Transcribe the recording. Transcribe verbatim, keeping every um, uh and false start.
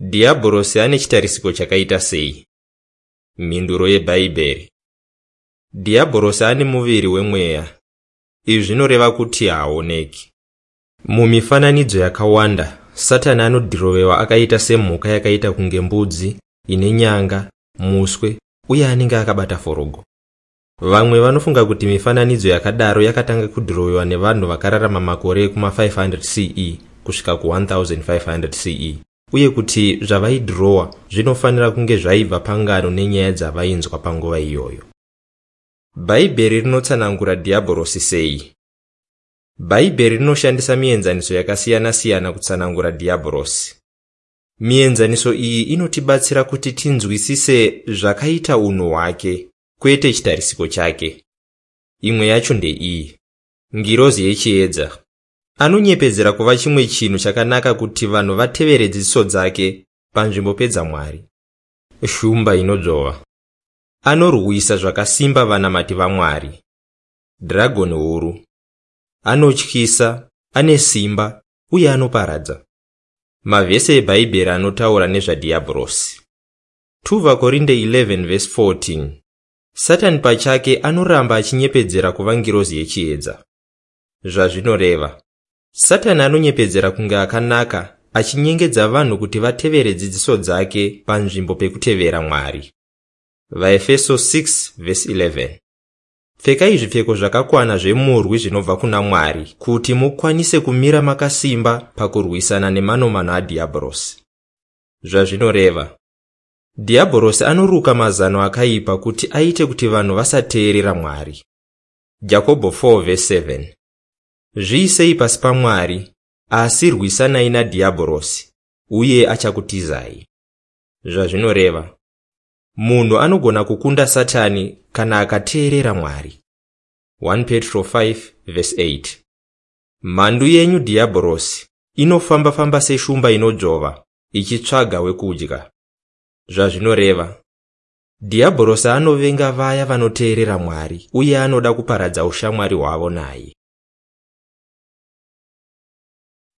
Dhiabhorosi ane chitarisiko chakaita sei? Mhinduro yeBhaibheri. Dhiabhorosi ane muviri wemweya. Izvi zvinoreva kuti haaoneki. Mumifananidzo yakawanda, Satani anodhirowewa akaita semhuka yakaita kunge mbudzi, ine nyanga, muswe, uye anenge akabata forogo. Vamwe vanofunga kuti mifananidzo yakadaro yakatanga kudhirowewa nevanhu vakararama makore kuma five hundred C E kusvika ku one thousand five hundred C E, uye kuti zvavaidhirowa zvinofanira kunge zvaibva pangano nenyaya dzavainzwa panguva iyoyo. Bhaibheri rinotsanangura Dhiabhorosi sei? Bhaibheri rinoshandisa mienzaniso yakasiyana-siyana kutsanangura Dhiabhorosi. Mienzaniso iyi inotibatsira kuti tinzwisise zvakaita unhu hwake, kwete chitarisiko chake. Imwe yacho ndeiyi: ngirozi yechiedza. Anonyepedzera kuva chimwe chinhu chakanaka kuti vanhu vatevere dzidziso dzake panzvimbo pedzamwari. Shumba inodzvova. Anorwisa zvakasimba vanamati vaMwari. Dragoni huru. Anotyisa, ane simba, uye anoparadza. Mavhese eBhaibheri anotaura nezvaDhiabhorosi. two Vakorinde eleven verse fourteen. Satani pachake anoramba achinyepedzera kuva ngirozi yechiedza. Zvazvinoreva, Satani anonyepedzera kunge akanaka, achinyengedza vanhu kuti vatevere dzidziso dzake panzvimbo pekutevera Mwari. VaEfeso six verse eleven. Pfekai zvipfeko zvakakwana zvemurwi zvinobva kuna Mwari kuti mukwanise kumira makasimba pakurwisana nemanomano aDhiabhorosi. Zvazvinoreva, Dhiabhorosi anoruka mazano akaipa kuti aite kuti vanhu vasateerera Mwari. Jakobho four verse seven. Zviisei pasi paMwari, asi rwisanai naDhiabhorosi, uye achakutizai. Zvazvinoreva, munhu anogona kukunda Satani kana akateerera Mwari. one Petro five verse eight. Mhandu yenyu Dhiabhorosi inofamba-famba seshumba inodzvova, ichitsvaga wekudya. Zvazvinoreva, Dhiabhorosi anovenga vaya vanoteerera Mwari, uye anoda kuparadza ushamwari hwavo naye.